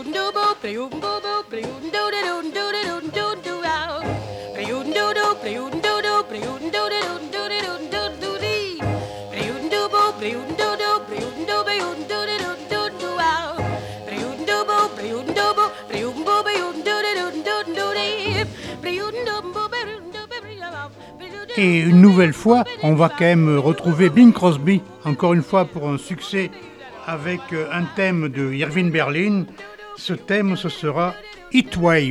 Et une nouvelle fois, on va quand même retrouver Bing Crosby, encore une fois pour un succès avec un thème de Irving Berlin. Ce thème, ce sera Heatwave.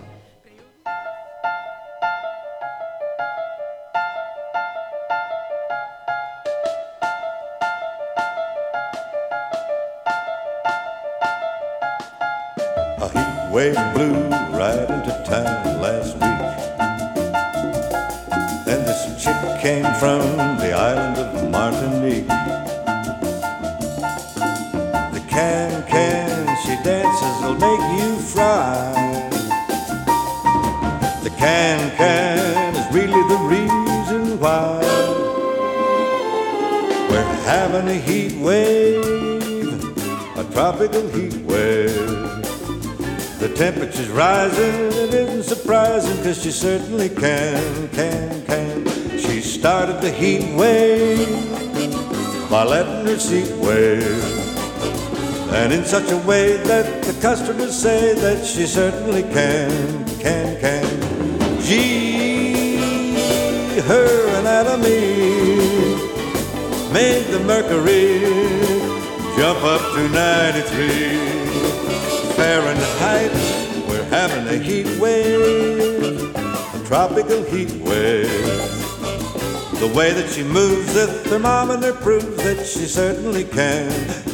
A heat wave blew right into town last week. And this chick came from the island of Martinique. The can she dances will make you fry. The can is really the reason why we're having a heat wave, a tropical heat wave. The temperature's rising, it isn't surprising, 'cause she certainly can. She started the heat wave by letting her seat wave, and in such a way that the customers say that she certainly can. Gee, her anatomy made the mercury jump up to 93 Fahrenheit. We're having a heat wave, a tropical heat wave. The way that she moves, the thermometer proves that she certainly can.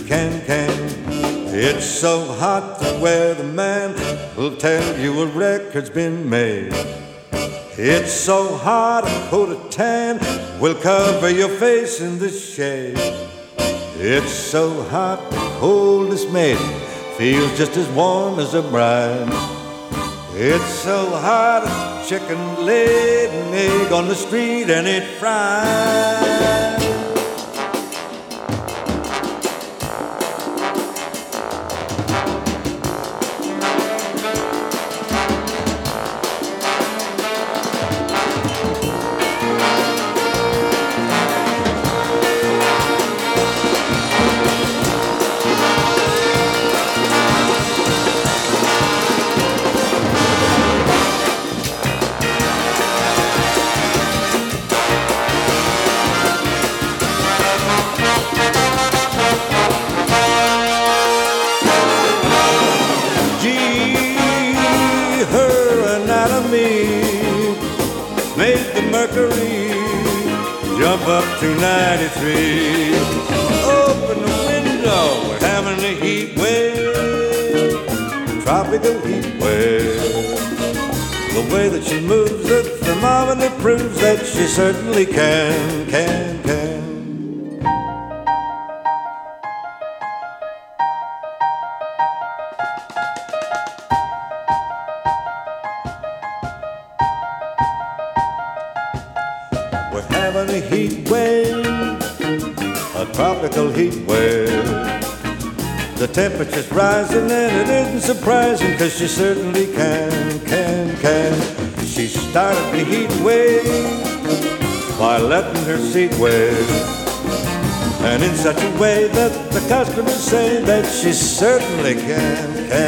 It's so hot that where the man will tell you a record's been made. It's so hot a coat of tan will cover your face in the shade. It's so hot the coldest maiden feels just as warm as a bride. It's so hot a chicken laid an egg on the street and it fried. Jump up to 93. Open the window, we're having a heat wave, tropical heat wave. The way that she moves, the thermometer proves that she certainly can. Having a heat wave, a tropical heat wave. The temperature's rising and it isn't surprising, 'cause she certainly can. She started the heat wave by letting her seat wave, and in such a way that the customers say that she certainly can.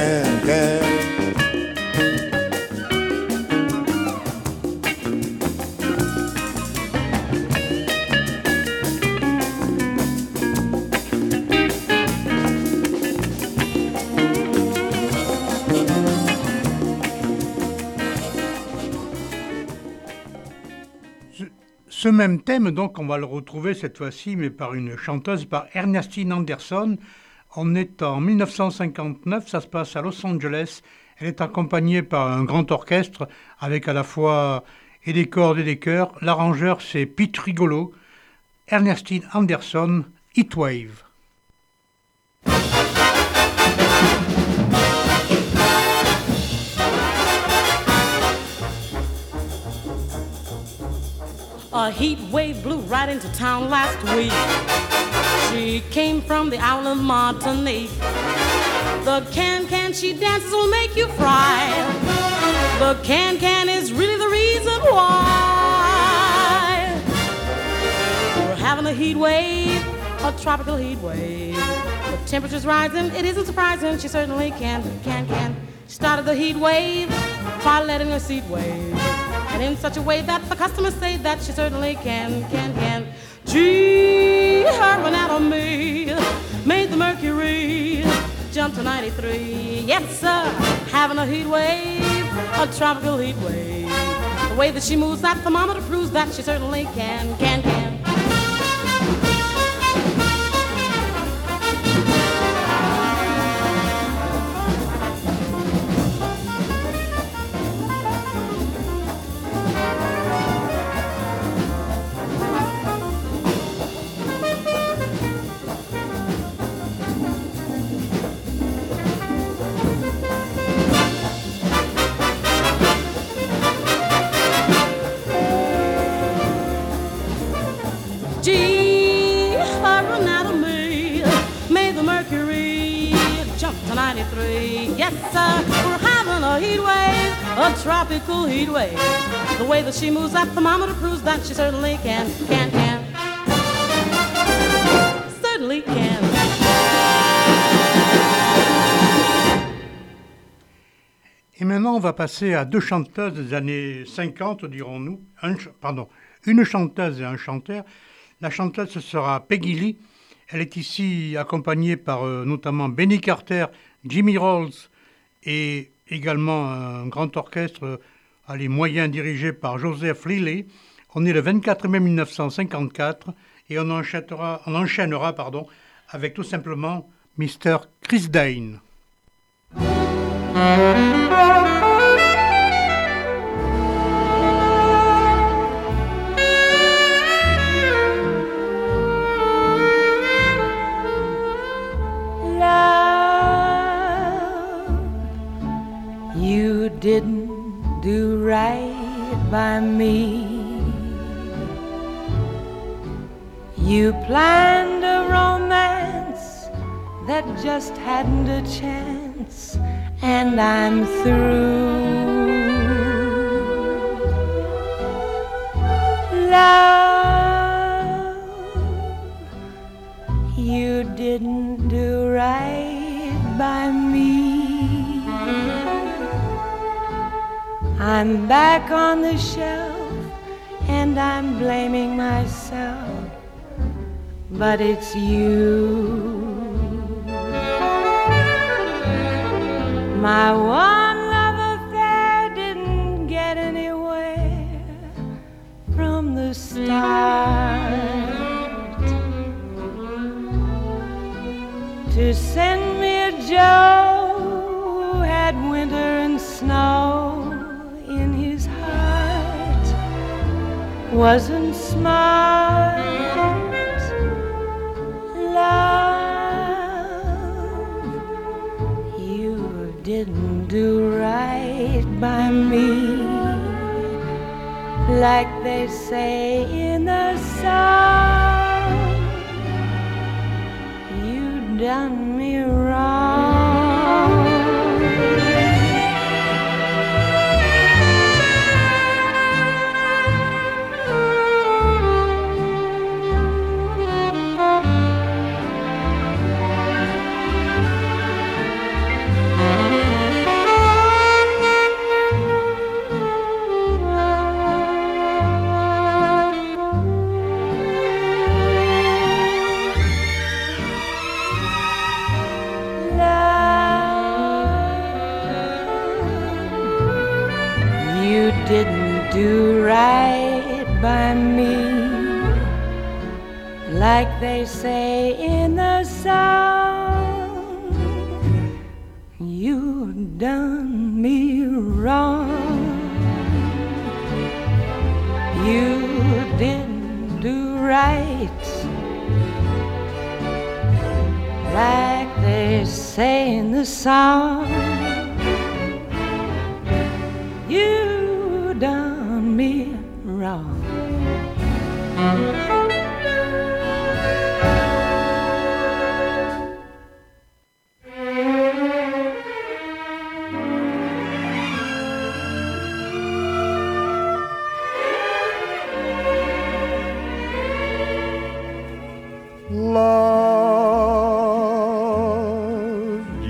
Ce même thème, donc, on va le retrouver cette fois-ci, mais par une chanteuse, par Ernestine Anderson. On est en 1959, ça se passe à Los Angeles. Elle est accompagnée par un grand orchestre avec à la fois et des cordes et des chœurs. L'arrangeur, c'est Pete Rigolo. Ernestine Anderson, Heatwave. A heat wave blew right into town last week. She came from the island of Martinique. The The can-can she dances will make you fry. The can-can is really the reason why we're having a heat wave, a tropical heat wave. The temperature's rising, it isn't surprising. She certainly can. She started the heat wave by letting her seat wave, and in such a way that the customers say that she certainly can. Gee, her anatomy made the mercury jump to 93. Yes, sir, having a heat wave, a tropical heat wave. The way that she moves, that thermometer proves that she certainly can. Gee, her anatomy made the mercury jump to 93. Yes, sir, we're having a heat wave, a tropical heat wave. The way that she moves, that thermometer proves that she certainly can. Certainly can. Et maintenant, on va passer à deux chanteuses des années 50, dirons-nous. Une chanteuse et un chanteur. La chanteuse, ce sera Peggy Lee. Elle est ici accompagnée par notamment Benny Carter, Jimmy Rolls et également un grand orchestre moyen dirigé par Joseph Lilly. On est le 24 mai 1954 et on enchaînera avec tout simplement Mr. Chris Dane. You didn't do right by me. You planned a romance that just hadn't a chance, and I'm through. Love, you didn't do right by me. I'm back on the shelf and I'm blaming myself, but it's you. My one love affair didn't get anywhere from the start. To send me a Joe who had winter and snow in his heart wasn't smart. Love, you didn't do right by me, like they say in the song. You done me wrong. Didn't do right by me, like they say in the song. You done me wrong. You didn't do right, like they say in the song. You done me wrong.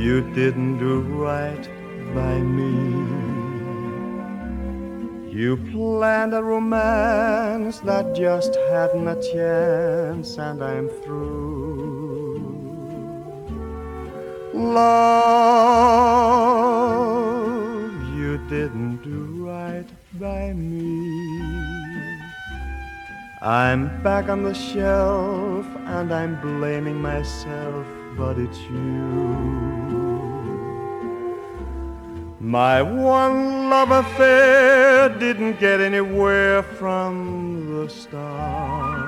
you didn't do right by me. You planned a romance that just hadn't a chance, and I'm through. Love, you didn't do right by me. I'm back on the shelf and I'm blaming myself, but it's you. My one love affair didn't get anywhere from the start.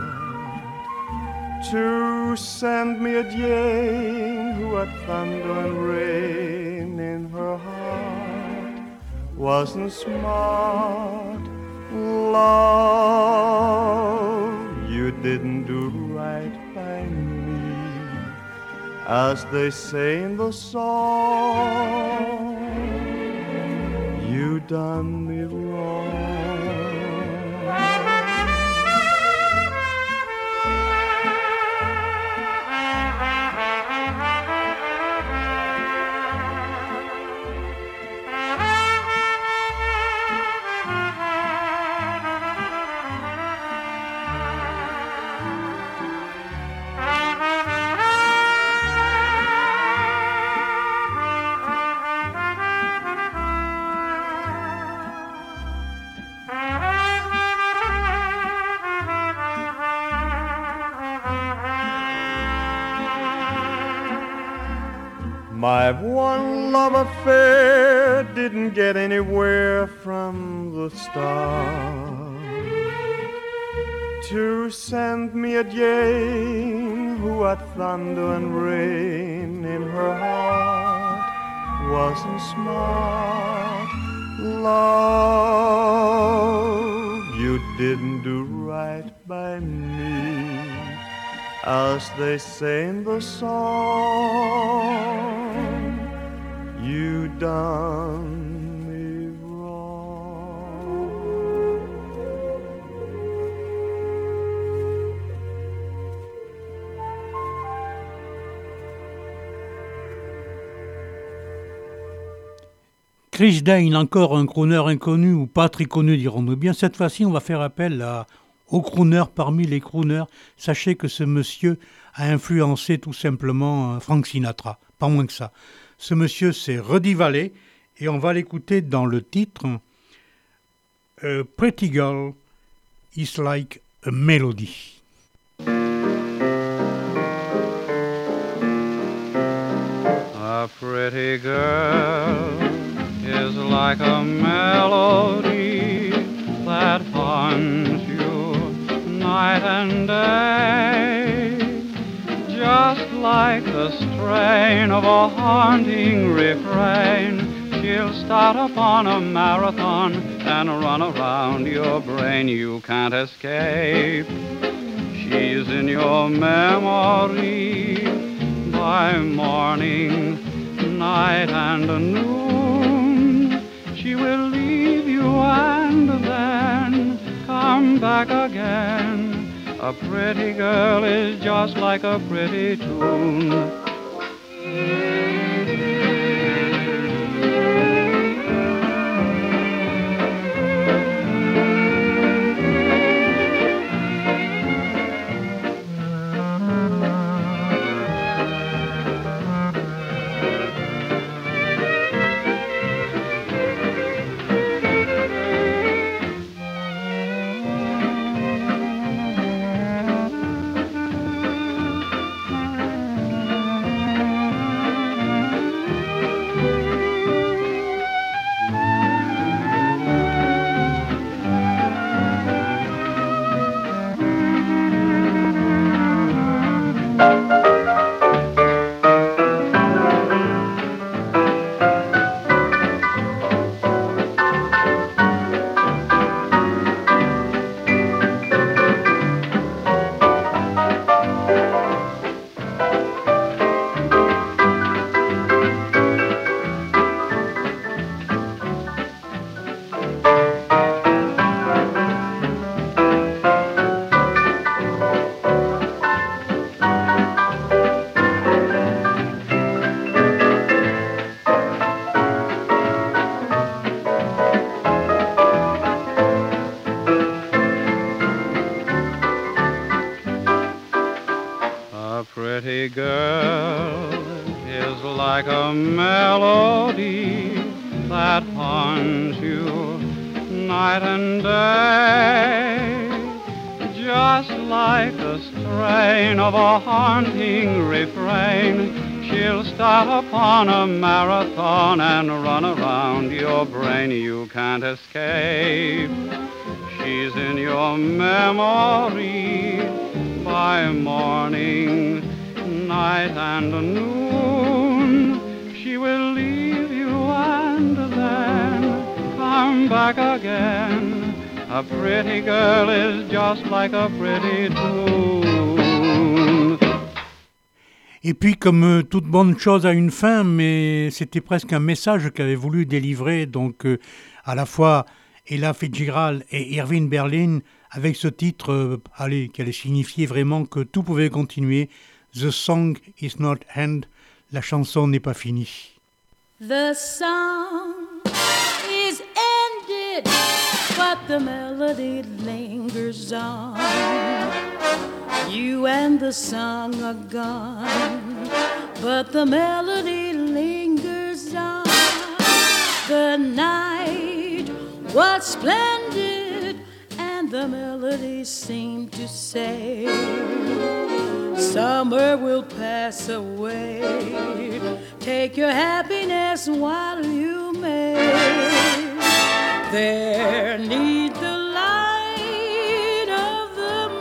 To send me a Jane who had thunder and rain in her heart wasn't smart. Love, you didn't do right by me, as they say in the song. You done me wrong. My one love affair didn't get anywhere from the start. To send me a Jane who had thunder and rain in her heart wasn't smart. Love, you didn't do right by me, as they say in the song. You done me wrong. Chris Dane, encore un crooner inconnu ou pas très connu, dirons-nous bien. Cette fois-ci, on va faire appel au crooner parmi les crooners. Sachez que ce monsieur a influencé tout simplement Frank Sinatra, pas moins que ça. Ce monsieur, c'est Rudy Vallee, et on va l'écouter dans le titre A Pretty Girl is Like a Melody. A pretty girl is like a melody that haunts you night and day, just like the strain of a haunting refrain. She'll start upon a marathon and run around your brain. You can't escape. She's in your memory by morning, night, and noon. She will leave you and then come back again. A pretty girl is just like a pretty tune. like a melody that haunts you night and day, just like the strain of a haunting refrain. She'll start upon a marathon and run around your brain. You can't escape. She's in your memory by morning, night and noon. She will leave you and then come back again. A pretty girl is just like a pretty tune. Et puis, comme toute bonne chose a une fin, mais c'était presque un message qu'avait voulu délivrer, donc à la fois Ella Fitzgerald et Irving Berlin, avec ce titre, qui allait signifier vraiment que tout pouvait continuer. The song is not end, la chanson n'est pas finie. The song is ended, but the melody lingers on. You and the song are gone, but the melody lingers on. The night was splendid, and the melody seemed to say, summer will pass away. Take your happiness while you may. There neath the light of the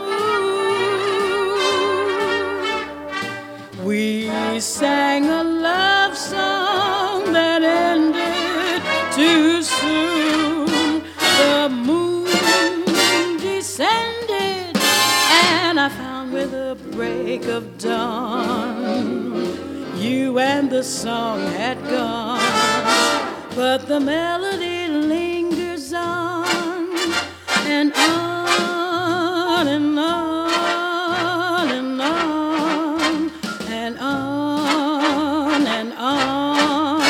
moon, we sang a love song that ended too soon. The moon descended, and I found with the break of dawn, you and the song had gone, but the melody lingers on and on and on and on and on and on.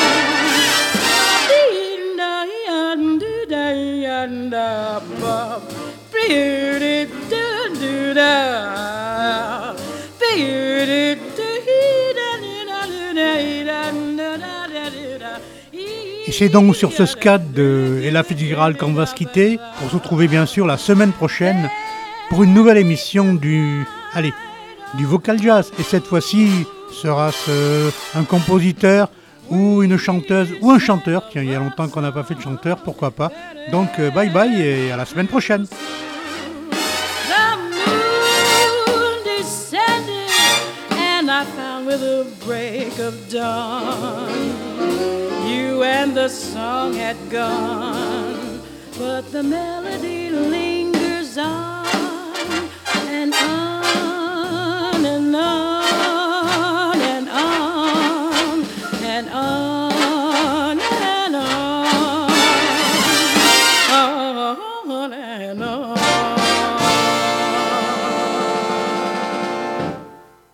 Et c'est donc sur ce scad de Ella Fitzgerald qu'on va se quitter, pour se retrouver bien sûr la semaine prochaine pour une nouvelle émission du vocal jazz. Et cette fois-ci, sera-ce un compositeur ou une chanteuse ou un chanteur? Tiens, il y a longtemps qu'on n'a pas fait de chanteur, pourquoi pas. Donc bye bye et à la semaine prochaine. I found with the break of dawn, you and the song had gone, but the melody lingers on.